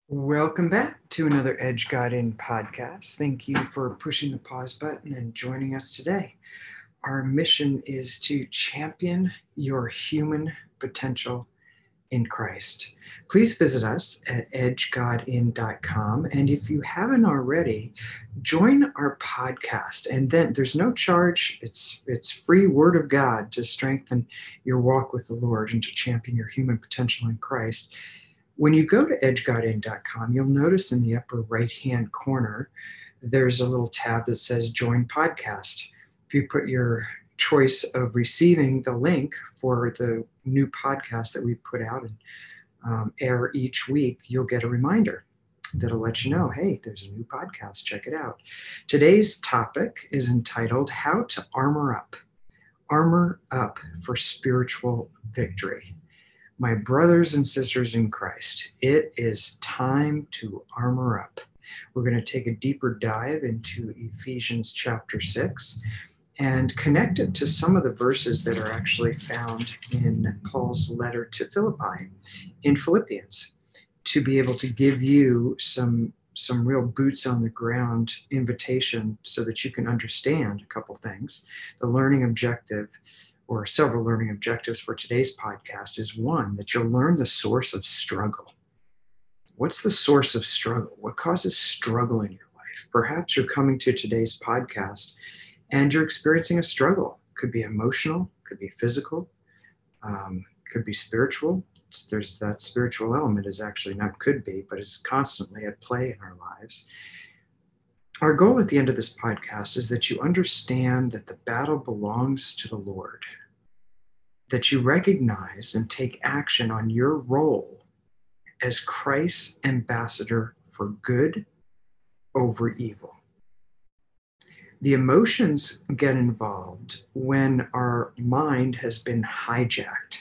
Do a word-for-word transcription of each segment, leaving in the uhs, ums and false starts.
Welcome back to another Edge God In podcast. Thank you for pushing the pause button and joining us today. Our mission is to champion your human potential in Christ. Please visit us at edge god in dot com. And if you haven't already, join our podcast. And then there's no charge. It's it's free word of God to strengthen your walk with the Lord and to champion your human potential in Christ. When you go to edge god in dot com, you'll notice in the upper right-hand corner, there's a little tab that says Join Podcast. If you put your choice of receiving the link for the new podcast that we put out and um, air each week, you'll get a reminder that'll let you know, hey, there's a new podcast, check it out. Today's topic is entitled How to Armor Up. Armor Up for Spiritual Victory. My brothers and sisters in Christ, it is time to armor up. We're going to take a deeper dive into Ephesians chapter six and connect it to some of the verses that are actually found in Paul's letter to Philippi, in Philippians, to be able to give you some, some real boots on the ground invitation so that you can understand a couple things. The learning objective, or several learning objectives for today's podcast, is one, that you'll learn the source of struggle. What's the source of struggle? What causes struggle in your life? Perhaps you're coming to today's podcast and you're experiencing a struggle. Could be emotional, could be physical, um, could be spiritual. It's, there's that spiritual element is actually not could be, but is constantly at play in our lives. Our goal at the end of this podcast is that you understand that the battle belongs to the Lord, that you recognize and take action on your role as Christ's ambassador for good over evil. The emotions get involved when our mind has been hijacked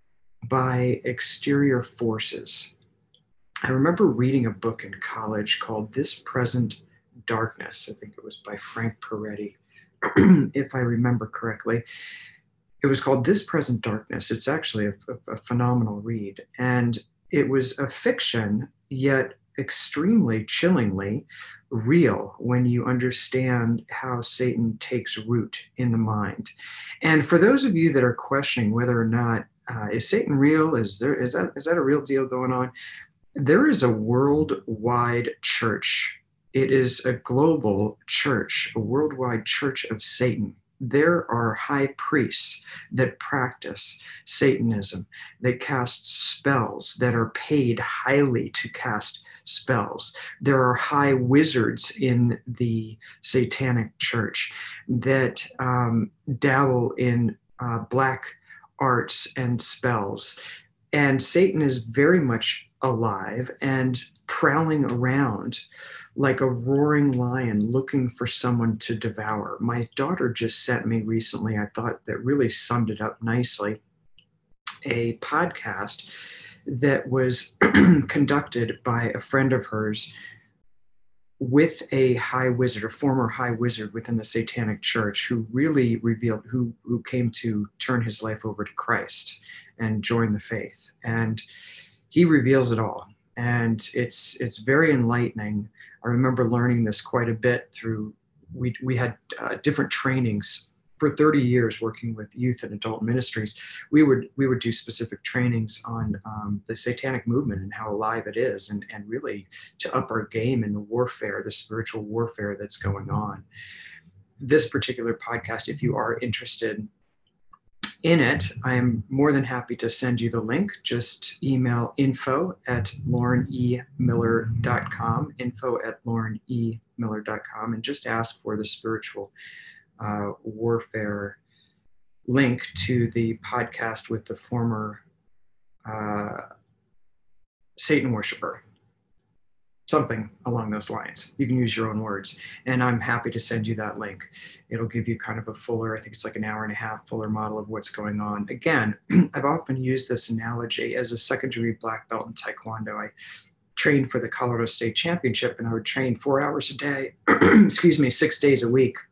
by exterior forces. I remember reading a book in college called This Present Darkness. I think it was by Frank Peretti, if I remember correctly. It was called This Present Darkness. It's actually a, a, a phenomenal read. And it was a fiction, yet extremely chillingly real when you understand how Satan takes root in the mind. And for those of you that are questioning whether or not, uh, is Satan real? Is there, is that, is that a real deal going on? There is a worldwide church. It is a global church, a worldwide church of Satan. There are high priests that practice Satanism, that cast spells, that are paid highly to cast spells. There are high wizards in the Satanic church that um, dabble in uh, black arts and spells. And Satan is very much alive and prowling around like a roaring lion looking for someone to devour. My daughter just sent me recently, I thought that really summed it up nicely, a podcast that was conducted by a friend of hers with a high wizard, a former high wizard within the Satanic Church, who really revealed, who, who came to turn his life over to Christ and join the faith. And he reveals it all. And it's it's very enlightening. I remember learning this quite a bit through, we, we had uh, different trainings for thirty years working with youth and adult ministries. We would we would do specific trainings on um, the Satanic movement and how alive it is, and, and really to up our game in the warfare, the spiritual warfare that's going on. This particular podcast, if you are interested in it, I am more than happy to send you the link. Just email info at lauren e miller dot com, info at lauren e miller dot com, and just ask for the spiritual uh, warfare link to the podcast with the former uh, Satan worshiper. Something along those lines. You can use your own words. And I'm happy to send you that link. It'll give you kind of a fuller, I think it's like an hour and a half fuller model of what's going on. Again, I've often used this analogy as a second degree black belt in Taekwondo. I trained for the Colorado State Championship, and I would train four hours a day, excuse me, six days a week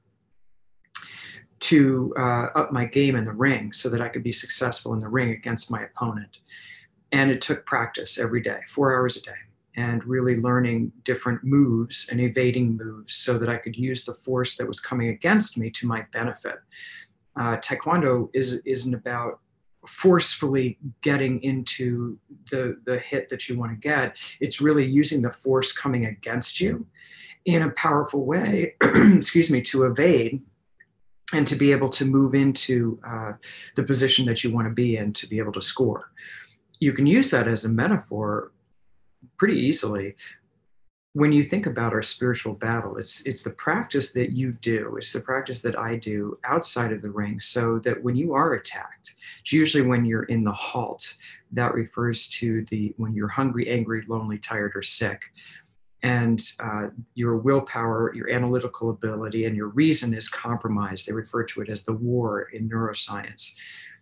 to uh, up my game in the ring so that I could be successful in the ring against my opponent. And it took practice every day, four hours a day. and really learning different moves and evading moves so that I could use the force that was coming against me to my benefit. Uh, taekwondo is, isn't about forcefully getting into the, the hit that you want to get. It's really using the force coming against you in a powerful way, excuse me, to evade and to be able to move into uh, the position that you want to be in to be able to score. You can use that as a metaphor pretty easily. When you think about our spiritual battle, it's it's the practice that you do, it's the practice that I do outside of the ring, so that when you are attacked, it's usually when you're in the halt. That refers to the when you're hungry, angry, lonely, tired, or sick, and uh, your willpower, your analytical ability, and your reason is compromised. They refer to it as the war in neuroscience.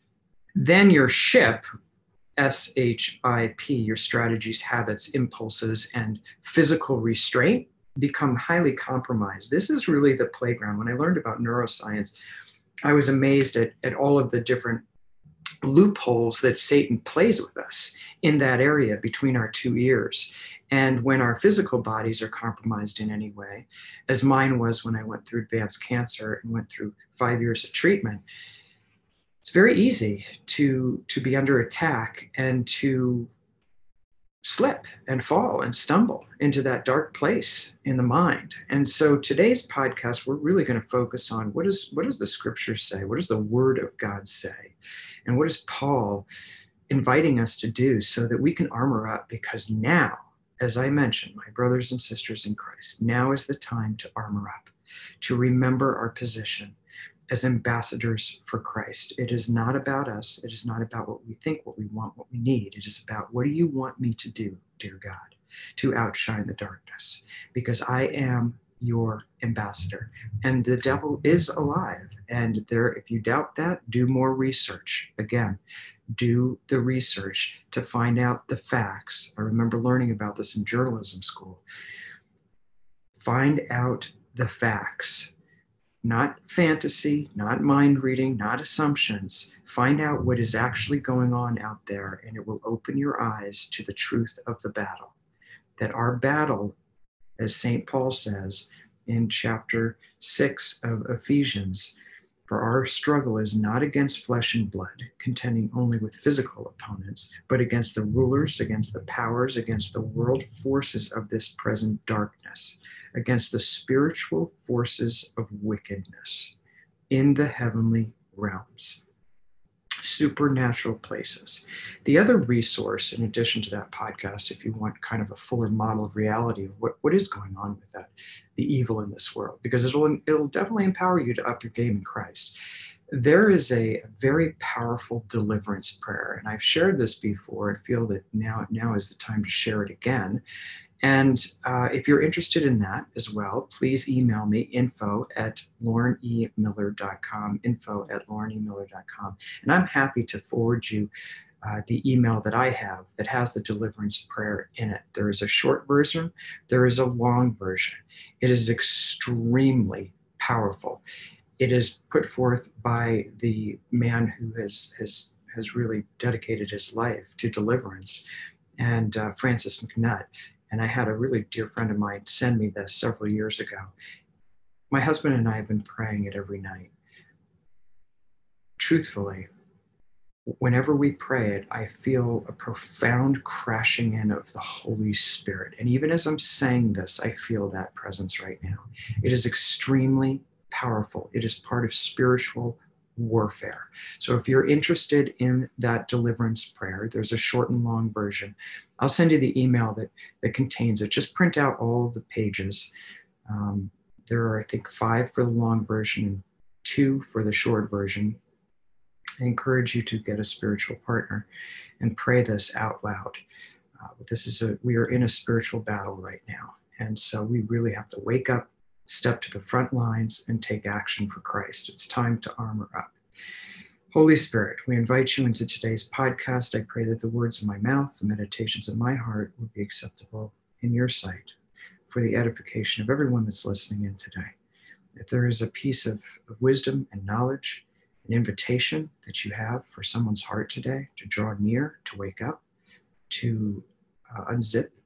Then your ship, S H I P, your strategies, habits, impulses, and physical restraint become highly compromised. This is really the playground. When I learned about neuroscience, I was amazed at, at all of the different loopholes that Satan plays with us in that area between our two ears. And when our physical bodies are compromised in any way, as mine was when I went through advanced cancer and went through five years of treatment, it's very easy to, to be under attack and to slip and fall and stumble into that dark place in the mind. And so today's podcast, we're really going to focus on what, is, what does the scripture say? What does the word of God say? And what is Paul inviting us to do so that we can armor up? Because now, as I mentioned, my brothers and sisters in Christ, now is the time to armor up, to remember our position as ambassadors for Christ. It is not about us. It is not about what we think, what we want, what we need. It is about, what do you want me to do, dear God, to outshine the darkness? Because I am your ambassador. And the devil is alive. And there, if you doubt that, do more research. Again, do the research to find out the facts. I remember learning about this in journalism school. Find out the facts. Not fantasy, not mind reading, not assumptions. Find out what is actually going on out there, and it will open your eyes to the truth of the battle. That our battle, as Saint Paul says in chapter six of Ephesians, for our struggle is not against flesh and blood, contending only with physical opponents, but against the rulers, against the powers, against the world forces of this present darkness, against the spiritual forces of wickedness in the heavenly realms, supernatural places. The other resource, in addition to that podcast, if you want kind of a fuller model of reality of what, what is going on with that, the evil in this world, because it'll, it'll definitely empower you to up your game in Christ. There is a very powerful deliverance prayer, and I've shared this before and feel that now, now is the time to share it again. And uh, if you're interested in that as well, please email me, info at lauren e miller dot com, info at lauren e miller dot com. And I'm happy to forward you uh, the email that I have that has the deliverance prayer in it. There is a short version. There is a long version. It is extremely powerful. It is put forth by the man who has, has, has really dedicated his life to deliverance, and uh, Francis McNutt. And I had a really dear friend of mine send me this several years ago. My husband and I have been praying it every night. Truthfully, whenever we pray it, I feel a profound crashing in of the Holy Spirit. And even as I'm saying this, I feel that presence right now. It is extremely powerful. It is part of spiritual warfare. So if you're interested in that deliverance prayer, there's a short and long version. I'll send you the email that, that contains it. Just print out all the pages. Um, there are, I think, five for the long version and two for the short version. I encourage you to get a spiritual partner and pray this out loud. Uh, this is a, we are in a spiritual battle right now. And so we really have to wake up, step to the front lines, and take action for Christ. It's time to armor up. Holy Spirit, we invite you into today's podcast. I pray that the words of my mouth, the meditations of my heart will be acceptable in your sight for the edification of everyone that's listening in today. If there is a piece of, of wisdom and knowledge, an invitation that you have for someone's heart today to draw near, to wake up, to uh, unzip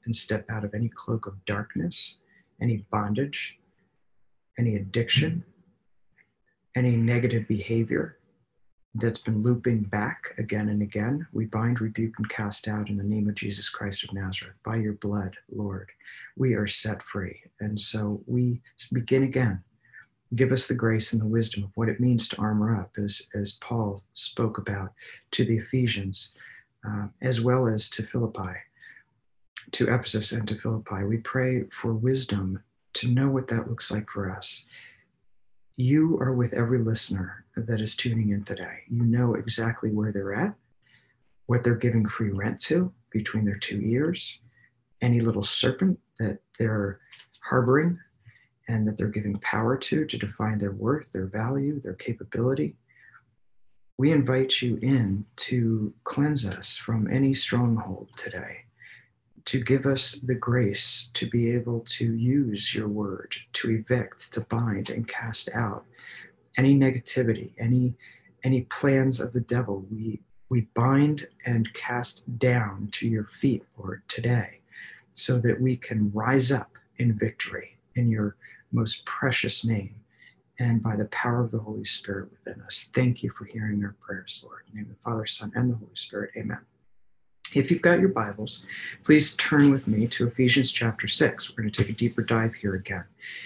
and step out of any cloak of darkness, any bondage, any addiction, any negative behavior that's been looping back again and again. We bind, rebuke, and cast out in the name of Jesus Christ of Nazareth. By your blood, Lord, we are set free. And so we begin again. Give us the grace and the wisdom of what it means to armor up, as, as Paul spoke about to the Ephesians, uh, as well as to Philippi, to Ephesus and to Philippi. We pray for wisdom to know what that looks like for us. You are with every listener that is tuning in today. You know exactly where they're at, what they're giving free rent to between their two ears, any little serpent that they're harboring and that they're giving power to, to define their worth, their value, their capability. We invite you in to cleanse us from any stronghold today, to give us the grace to be able to use your word, to evict, to bind, and cast out any negativity, any, any plans of the devil. We, we bind and cast down to your feet, Lord, today, so that we can rise up in victory in your most precious name and by the power of the Holy Spirit within us. Thank you for hearing our prayers, Lord. In the name of the Father, Son, and the Holy Spirit, amen. If you've got your Bibles, please turn with me to Ephesians chapter six. We're going to take a deeper dive here again.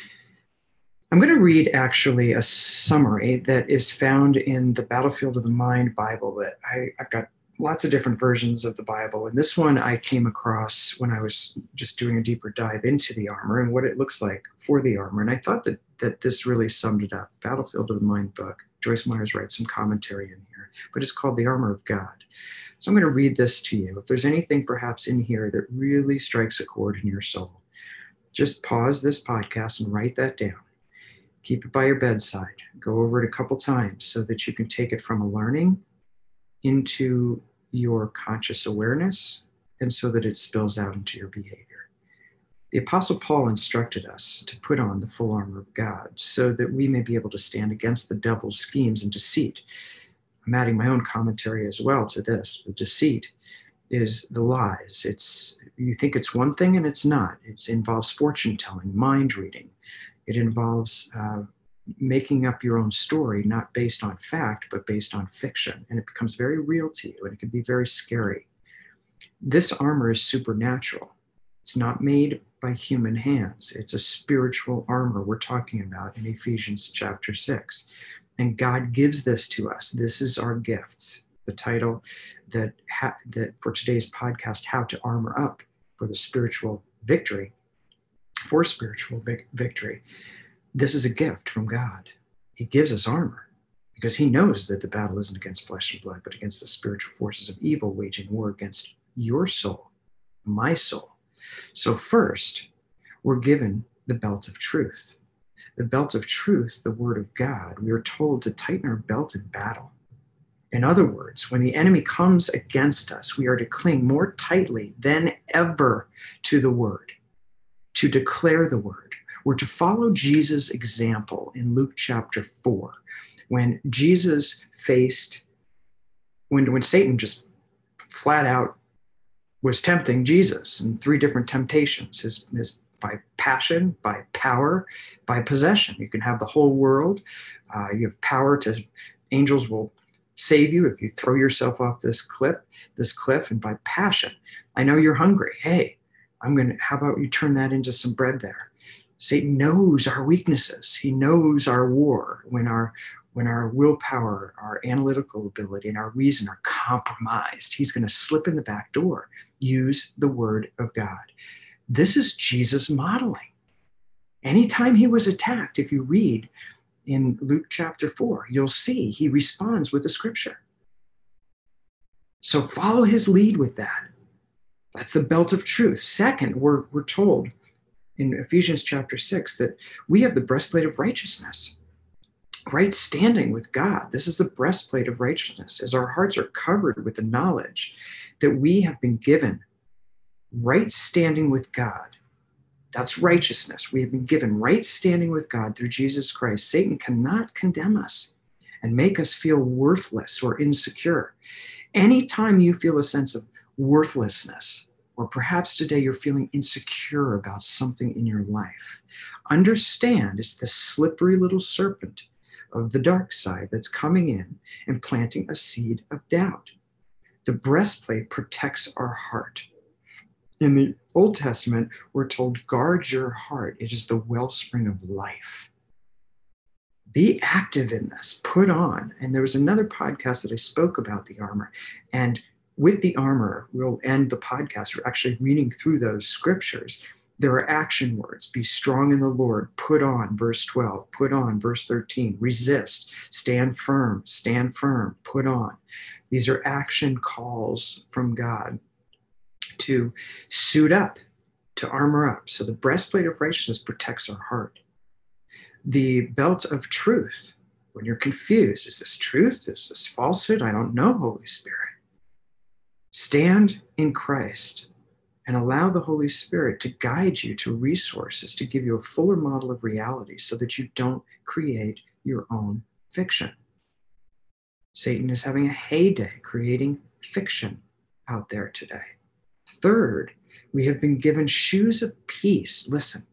I'm going to read actually a summary that is found in the Battlefield of the Mind Bible. That I, I've got lots of different versions of the Bible, and this one I came across when I was just doing a deeper dive into the armor and what it looks like for the armor. And I thought that, that this really summed it up. Battlefield of the Mind book. Joyce Myers writes some commentary in here, but it's called The Armor of God. So I'm going to read this to you. If there's anything perhaps in here that really strikes a chord in your soul, just pause this podcast and write that down. Keep it by your bedside. Go over it a couple times so that you can take it from a learning into your conscious awareness and so that it spills out into your behavior. The Apostle Paul instructed us to put on the full armor of God so that we may be able to stand against the devil's schemes and deceit. I'm adding my own commentary as well to this. The deceit is the lies. It's, you think it's one thing and it's not. It involves fortune telling, mind reading. It involves uh, making up your own story, not based on fact, but based on fiction. And it becomes very real to you, and it can be very scary. This armor is supernatural. It's not made by human hands. It's a spiritual armor we're talking about in Ephesians chapter six. And God gives this to us. This is our gift. The title that, ha- that for today's podcast, How to Armor Up for the Spiritual Victory, for spiritual vic- victory. This is a gift from God. He gives us armor because he knows that the battle isn't against flesh and blood, but against the spiritual forces of evil waging war against your soul, my soul. So first, we're given the belt of truth. The belt of truth, the word of God. We are told to tighten our belt in battle. In other words, when the enemy comes against us, we are to cling more tightly than ever to the word, to declare the word. We're to follow Jesus' example in Luke chapter four, when Jesus faced, when, when Satan just flat out was tempting Jesus in three different temptations, his, his by passion, by power, by possession. You can have the whole world. Uh, you have power to, angels will save you if you throw yourself off this cliff, this cliff, and by passion. I know you're hungry. Hey, I'm going to, how about you turn that into some bread there? Satan knows our weaknesses. He knows our war when our, when our willpower, our analytical ability, and our reason are compromised. He's going to slip in the back door. Use the word of God. This is Jesus modeling. Anytime he was attacked, if you read in Luke chapter four, you'll see he responds with the scripture. So follow his lead with that. That's the belt of truth. Second, we're, we're told in Ephesians chapter six that we have the breastplate of righteousness, right standing with God. This is the breastplate of righteousness, as our hearts are covered with the knowledge that we have been given right standing with God. That's righteousness. We have been given right standing with God through Jesus Christ. Satan cannot condemn us and make us feel worthless or insecure. Anytime you feel a sense of worthlessness, Or perhaps today you're feeling insecure about something in your life. Understand it's the slippery little serpent of the dark side that's coming in and planting a seed of doubt. The breastplate protects our heart. In the Old Testament, we're told, guard your heart. It is the wellspring of life. Be active in this, put on. And there was another podcast that I spoke about the armor. And with the armor, we'll end the podcast. We're actually reading through those scriptures. There are action words. Be strong in the Lord. Put on, verse twelve. Put on, verse thirteen. Resist. Stand firm. Stand firm. Put on. These are action calls from God to suit up, to armor up. So the breastplate of righteousness protects our heart. The belt of truth, when you're confused, is this truth? Is this falsehood? I don't know, Holy Spirit. Stand in Christ and allow the Holy Spirit to guide you to resources to give you a fuller model of reality so that you don't create your own fiction. Satan is having a heyday creating fiction out there today. Third, we have been given shoes of peace. Listen,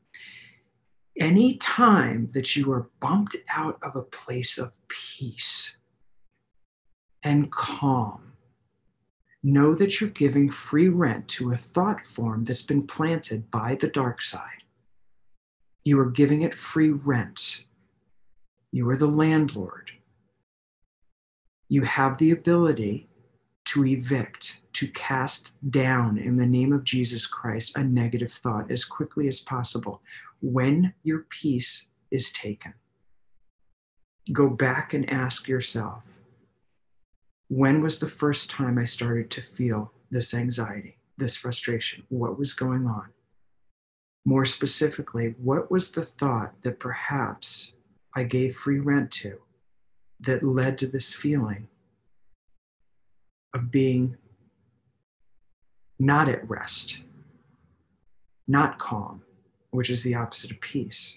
any time that you are bumped out of a place of peace and calm, know that you're giving free rent to a thought form that's been planted by the dark side. You are giving it free rent. You are the landlord. You have the ability to evict, to cast down in the name of Jesus Christ a negative thought as quickly as possible when your peace is taken. Go back and ask yourself, when was the first time I started to feel this anxiety, this frustration? What was going on? More specifically, what was the thought that perhaps I gave free rent to that led to this feeling of being not at rest, not calm, which is the opposite of peace?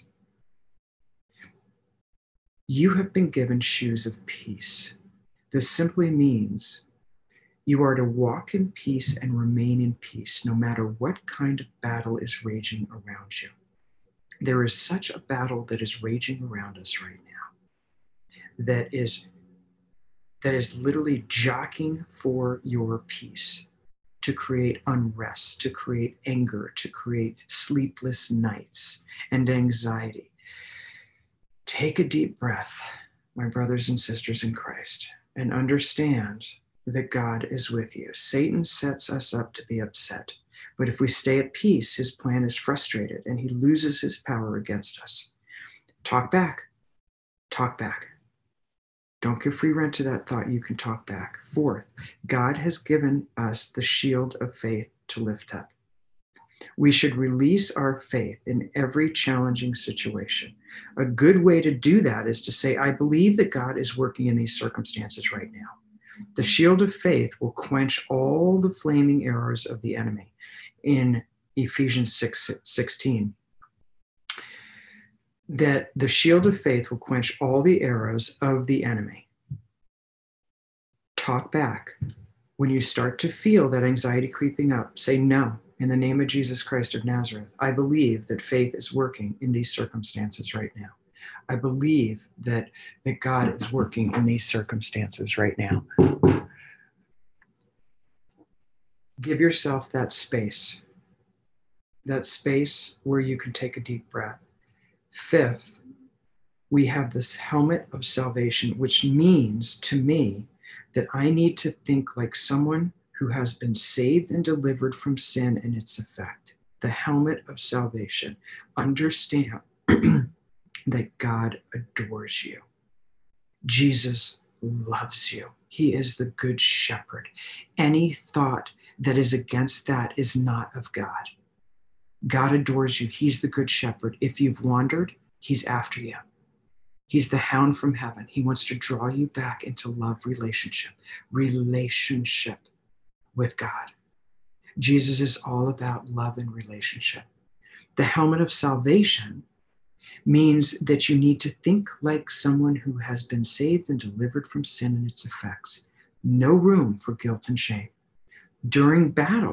You have been given shoes of peace. This simply means you are to walk in peace and remain in peace, no matter what kind of battle is raging around you. There is such a battle that is raging around us right now that is, that is literally jockeying for your peace, to create unrest, to create anger, to create sleepless nights and anxiety. Take a deep breath, my brothers and sisters in Christ, and understand that God is with you. Satan sets us up to be upset, but if we stay at peace, his plan is frustrated and he loses his power against us. Talk back. Talk back. Don't give free rent to that thought. You can talk back. Fourth, God has given us the shield of faith to lift up. We should release our faith in every challenging situation. A good way to do that is to say, I believe that God is working in these circumstances right now. The shield of faith will quench all the flaming arrows of the enemy in Ephesians six sixteen. That the shield of faith will quench all the arrows of the enemy. Talk back. When you start to feel that anxiety creeping up, say no. In the name of Jesus Christ of Nazareth, I believe that faith is working in these circumstances right now. I believe that, that God is working in these circumstances right now. Give yourself that space, that space where you can take a deep breath. Fifth, we have this helmet of salvation, which means to me that I need to think like someone who has been saved and delivered from sin and its effect. The helmet of salvation. Understand that God adores you. Jesus loves you. He is the good shepherd. Any thought that is against that is not of God. God adores you. He's the good shepherd. If you've wandered, he's after you. He's the hound from heaven. He wants to draw you back into love relationship, relationship with God. Jesus is all about love and relationship. The helmet of salvation means that you need to think like someone who has been saved and delivered from sin and its effects. No room for guilt and shame. During battle,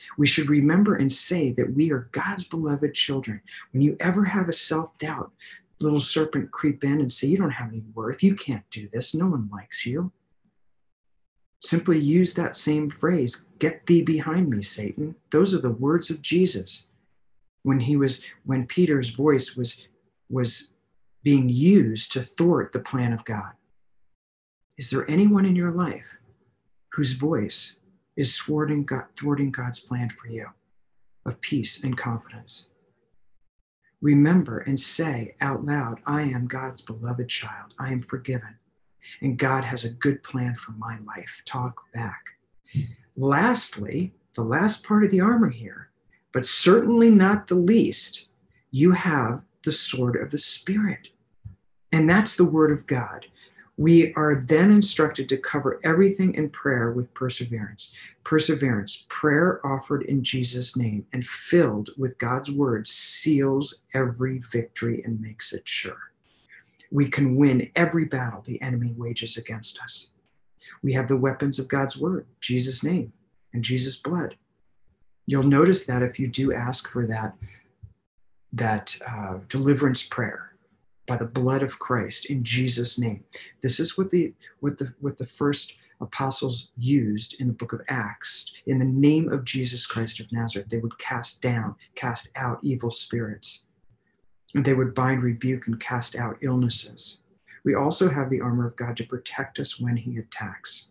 We should remember and say that we are God's beloved children. When you ever have a self-doubt, little serpent creep in and say, you don't have any worth. You can't do this. No one likes you. Simply use that same phrase, get thee behind me, Satan. Those are the words of Jesus. When he was, when Peter's voice was, was being used to thwart the plan of God. Is there anyone in your life whose voice is thwarting, God, thwarting God's plan for you of peace and confidence? Remember and say out loud, I am God's beloved child. I am forgiven. And God has a good plan for my life. Talk back. Lastly, the last part of the armor here, but certainly not the least, you have the sword of the Spirit. And that's the word of God. We are then instructed to cover everything in prayer with perseverance. Perseverance, prayer offered in Jesus' name and filled with God's word, seals every victory and makes it sure. We can win every battle the enemy wages against us. We have the weapons of God's word, Jesus' name, and Jesus' blood. You'll notice that if you do ask for that, that uh, deliverance prayer, by the blood of Christ in Jesus' name. This is what the what the what the first apostles used in the book of Acts. In the name of Jesus Christ of Nazareth, they would cast down, cast out evil spirits. And they would bind, rebuke, and cast out illnesses. We also have the armor of God to protect us when he attacks.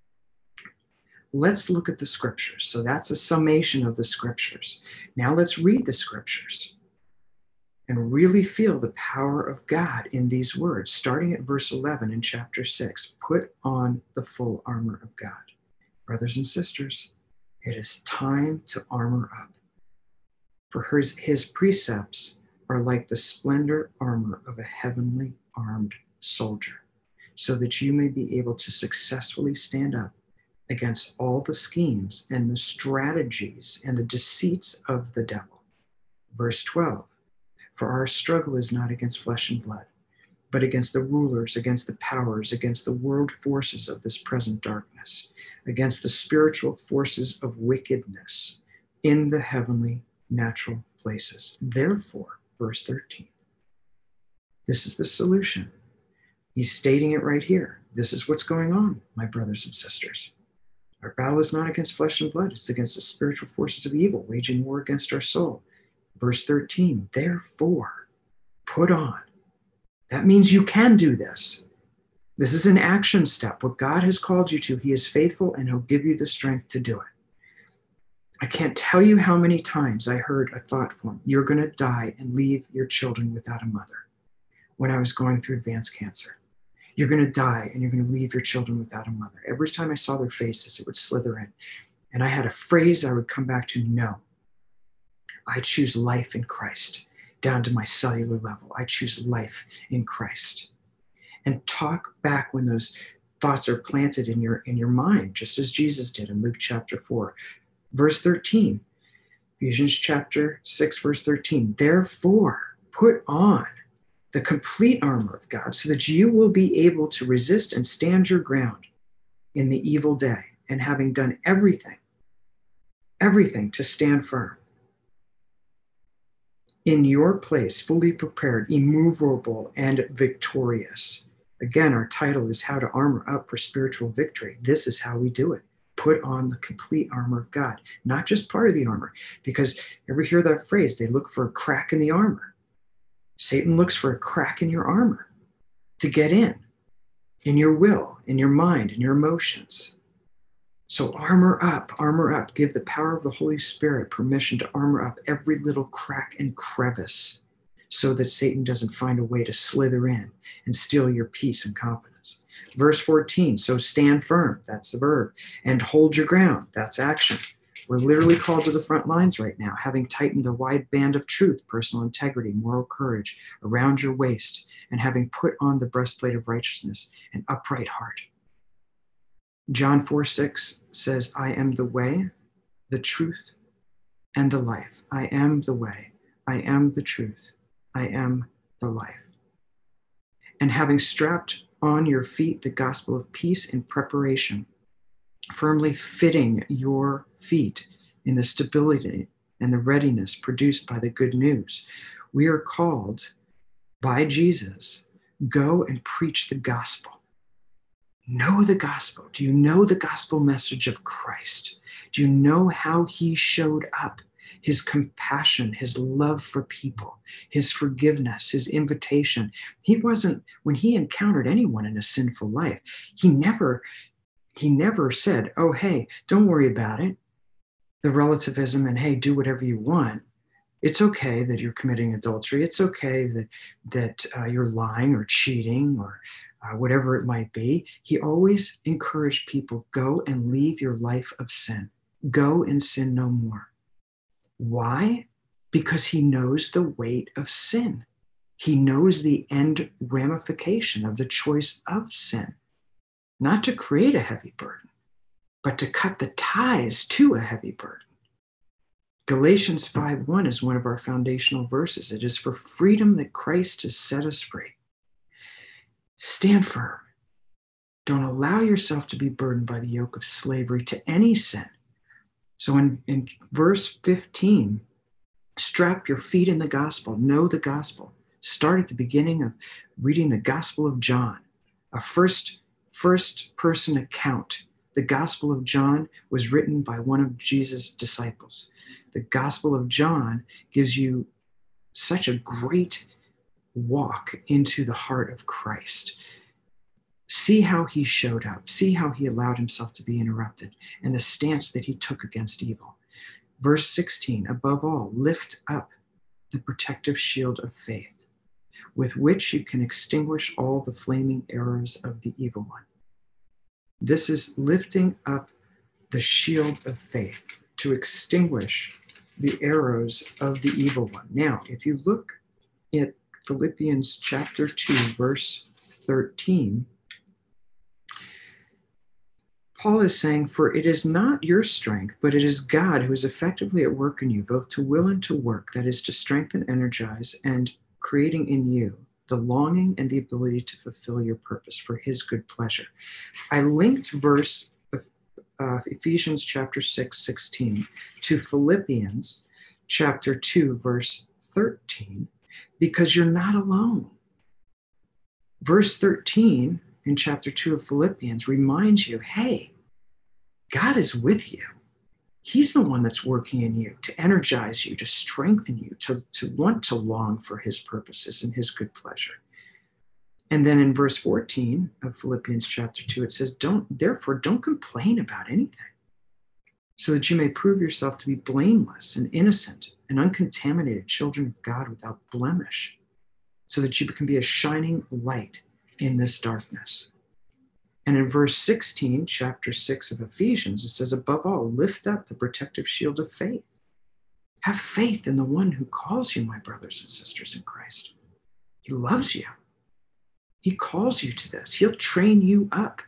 Let's look at the scriptures. So that's a summation of the scriptures. Now let's read the scriptures and really feel the power of God in these words, starting at verse eleven in chapter six. Put on the full armor of God. Brothers and sisters, it is time to armor up. For his, his precepts are like the splendor armor of a heavenly armed soldier, so that you may be able to successfully stand up against all the schemes and the strategies and the deceits of the devil. Verse twelve. For our struggle is not against flesh and blood, but against the rulers, against the powers, against the world forces of this present darkness, against the spiritual forces of wickedness in the heavenly natural places. Therefore, verse thirteen, this is the solution. He's stating it right here. This is what's going on, my brothers and sisters. Our battle is not against flesh and blood. It's against the spiritual forces of evil, waging war against our soul. Verse thirteen, therefore, put on. That means you can do this. This is an action step. What God has called you to, he is faithful and he'll give you the strength to do it. I can't tell you how many times I heard a thought form, you're going to die and leave your children without a mother, when I was going through advanced cancer. You're going to die and you're going to leave your children without a mother. Every time I saw their faces, it would slither in. And I had a phrase I would come back to, no. I choose life in Christ, down to my cellular level. I choose life in Christ. And talk back when those thoughts are planted in your, in your mind, just as Jesus did in Luke chapter four. Verse thirteen, Ephesians chapter six, verse thirteen. Therefore, put on the complete armor of God so that you will be able to resist and stand your ground in the evil day. And having done everything, everything to stand firm, in your place, fully prepared, immovable, and victorious. Again, our title is How to Armor Up for Spiritual Victory. This is how we do it. Put on the complete armor of God, not just part of the armor. Because you ever hear that phrase, they look for a crack in the armor. Satan looks for a crack in your armor to get in, in your will, in your mind, in your emotions. So armor up, armor up. Give the power of the Holy Spirit permission to armor up every little crack and crevice so that Satan doesn't find a way to slither in and steal your peace and confidence. Verse fourteen, so stand firm, that's the verb, and hold your ground, that's action. We're literally called to the front lines right now, having tightened the wide band of truth, personal integrity, moral courage around your waist, and having put on the breastplate of righteousness, an upright heart. John four six says, I am the way, the truth, and the life. I am the way. I am the truth. I am the life. And having strapped on your feet the gospel of peace in preparation, firmly fitting your feet in the stability and the readiness produced by the good news. We are called by Jesus, go and preach the gospel. Know the gospel. Do you know the gospel message of Christ? Do you know how he showed up? His compassion, his love for people, his forgiveness, his invitation. He wasn't, when he encountered anyone in a sinful life, he never, he never said, oh, hey, don't worry about it. The relativism and, hey, do whatever you want. It's okay that you're committing adultery. It's okay that, that uh, you're lying or cheating or uh, whatever it might be. He always encouraged people, go and leave your life of sin. Go and sin no more. Why? Because he knows the weight of sin. He knows the end ramification of the choice of sin. Not to create a heavy burden, but to cut the ties to a heavy burden. Galatians five one is one of our foundational verses. It is for freedom that Christ has set us free. Stand firm. Don't allow yourself to be burdened by the yoke of slavery to any sin. So in, in verse fifteen, strap your feet in the gospel, know the gospel. Start at the beginning of reading the Gospel of John, a first, first person account. The Gospel of John was written by one of Jesus' disciples. The Gospel of John gives you such a great walk into the heart of Christ. See how he showed up. See how he allowed himself to be interrupted and the stance that he took against evil. Verse sixteen, above all, lift up the protective shield of faith, with which you can extinguish all the flaming arrows of the evil one. This is lifting up the shield of faith to extinguish the arrows of the evil one. Now, if you look at Philippians chapter two, verse thirteen, Paul is saying, for it is not your strength, but it is God who is effectively at work in you, both to will and to work, that is to strengthen, energize, and creating in you the longing and the ability to fulfill your purpose for his good pleasure. I linked verse of uh, Ephesians chapter six, sixteen to Philippians chapter two, verse thirteen, because you're not alone. Verse thirteen in chapter two of Philippians reminds you, hey, God is with you. He's the one that's working in you to energize you, to strengthen you, to, to want to long for his purposes and his good pleasure. And then in verse fourteen of Philippians chapter two, it says, "Don't therefore don't complain about anything, so that you may prove yourself to be blameless and innocent and uncontaminated children of God without blemish, so that you can be a shining light in this darkness." And in verse sixteen, chapter six of Ephesians, it says, above all, lift up the protective shield of faith. Have faith in the one who calls you, my brothers and sisters in Christ. He loves you. He calls you to this. He'll train you up.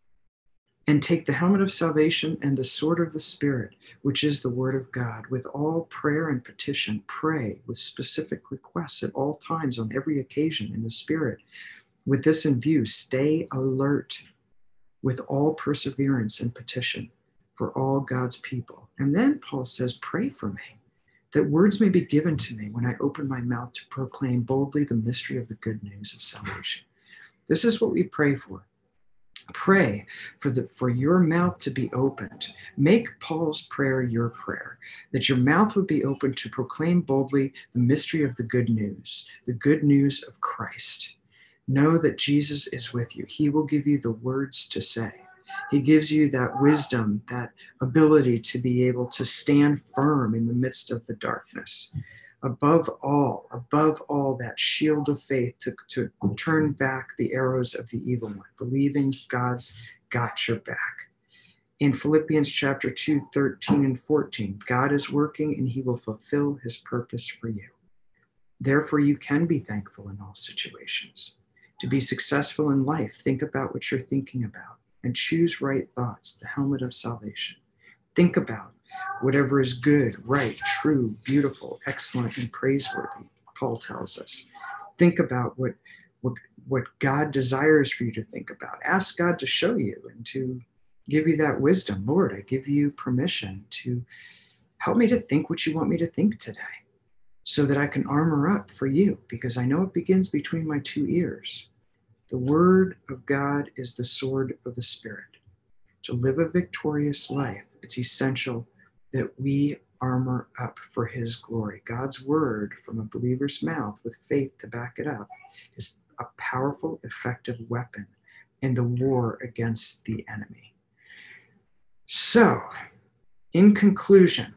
And take the helmet of salvation and the sword of the Spirit, which is the word of God. With all prayer and petition, pray with specific requests at all times on every occasion in the Spirit. With this in view, stay alert with all perseverance and petition for all God's people. And then Paul says, pray for me, that words may be given to me when I open my mouth to proclaim boldly the mystery of the good news of salvation. This is what we pray for. Pray for the for your mouth to be opened. Make Paul's prayer your prayer, that your mouth would be open to proclaim boldly the mystery of the good news, the good news of Christ. Know that Jesus is with you. He will give you the words to say. He gives you that wisdom, that ability to be able to stand firm in the midst of the darkness. Above all, above all, that shield of faith to, to turn back the arrows of the evil one, believing God's got your back. In Philippians chapter two, thirteen and fourteen, God is working and he will fulfill his purpose for you. Therefore, you can be thankful in all situations. To be successful in life, think about what you're thinking about and choose right thoughts, the helmet of salvation. Think about whatever is good, right, true, beautiful, excellent, and praiseworthy, Paul tells us. Think about what, what, what God desires for you to think about. Ask God to show you and to give you that wisdom. Lord, I give you permission to Help me to think what you want me to think today so that I can armor up for you, because I know it begins between my two ears. The word of God is the sword of the Spirit. To live a victorious life, it's essential that we armor up for his glory. God's word from a believer's mouth with faith to back it up is a powerful, effective weapon in the war against the enemy. So, in conclusion,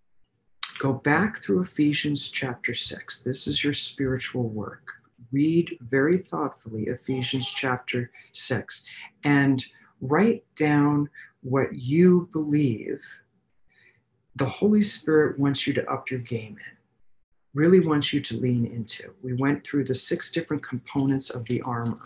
go back through Ephesians chapter six. This is your spiritual work. Read very thoughtfully Ephesians chapter six and write down what you believe the Holy Spirit wants you to up your game in, really wants you to lean into. We went through the six different components of the armor.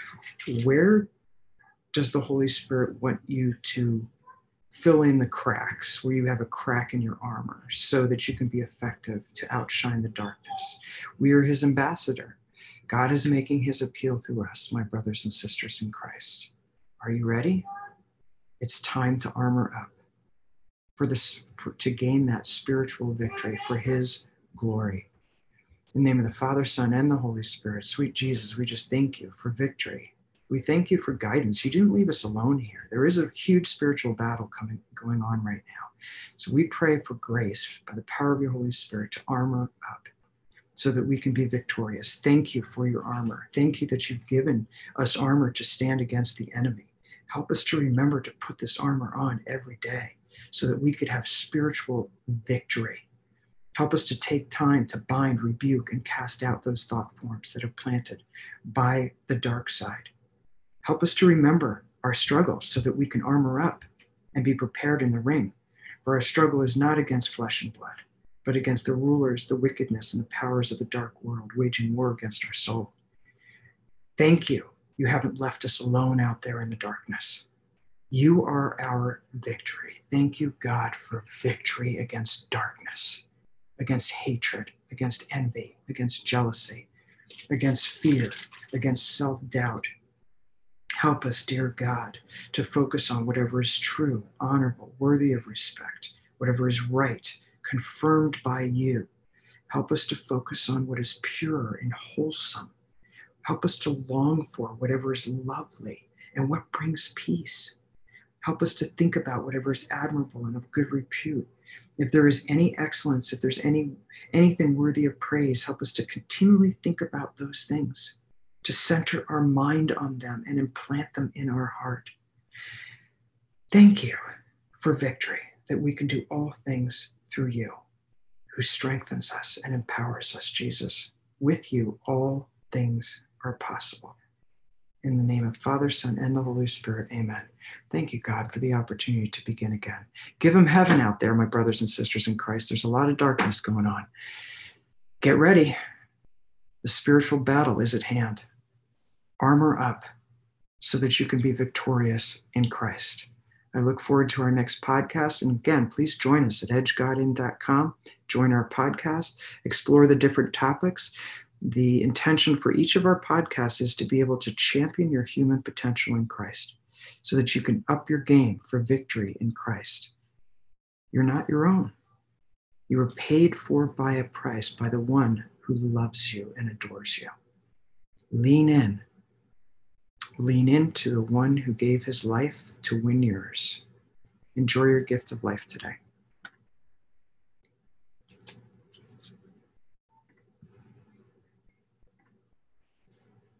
Where does the Holy Spirit want you to fill in the cracks, where you have a crack in your armor so that you can be effective to outshine the darkness? We are his ambassador. God is making his appeal through us, my brothers and sisters in Christ. Are you ready? It's time to armor up for this, for, to gain that spiritual victory for his glory. In the name of the Father, Son, and the Holy Spirit, sweet Jesus, we just thank you for victory. We thank you for guidance. You didn't leave us alone here. There is a huge spiritual battle coming, going on right now. So we pray for grace by the power of your Holy Spirit to armor up so that we can be victorious. Thank you for your armor. Thank you that you've given us armor to stand against the enemy. Help us to remember to put this armor on every day so that we could have spiritual victory. Help us to take time to bind, rebuke, and cast out those thought forms that are planted by the dark side. Help us to remember our struggle so that we can armor up and be prepared in the ring. For our struggle is not against flesh and blood, but against the rulers, the wickedness, and the powers of the dark world, waging war against our soul. Thank you. You haven't left us alone out there in the darkness. You are our victory. Thank you, God, for victory against darkness, against hatred, against envy, against jealousy, against fear, against self-doubt. Help us, dear God, to focus on whatever is true, honorable, worthy of respect, whatever is right, confirmed by you. Help us to focus on what is pure and wholesome. Help us to long for whatever is lovely and what brings peace. Help us to think about whatever is admirable and of good repute. If there is any excellence, if there's any anything worthy of praise, help us to continually think about those things, to center our mind on them and implant them in our heart. Thank you for victory, that we can do all things through you, who strengthens us and empowers us, Jesus. With you, all things are possible. In the name of Father, Son, and the Holy Spirit, amen. Thank you, God, for the opportunity to begin again. Give them heaven out there, my brothers and sisters in Christ. There's a lot of darkness going on. Get ready. The spiritual battle is at hand. Armor up so that you can be victorious in Christ. I look forward to our next podcast. And again, please join us at edge god in dot com. Join our podcast, explore the different topics. The intention for each of our podcasts is to be able to champion your human potential in Christ so that you can up your game for victory in Christ. You're not your own. You were paid for by a price by the one who loves you and adores you. Lean in. Lean into the one who gave his life to win yours. Enjoy your gift of life today.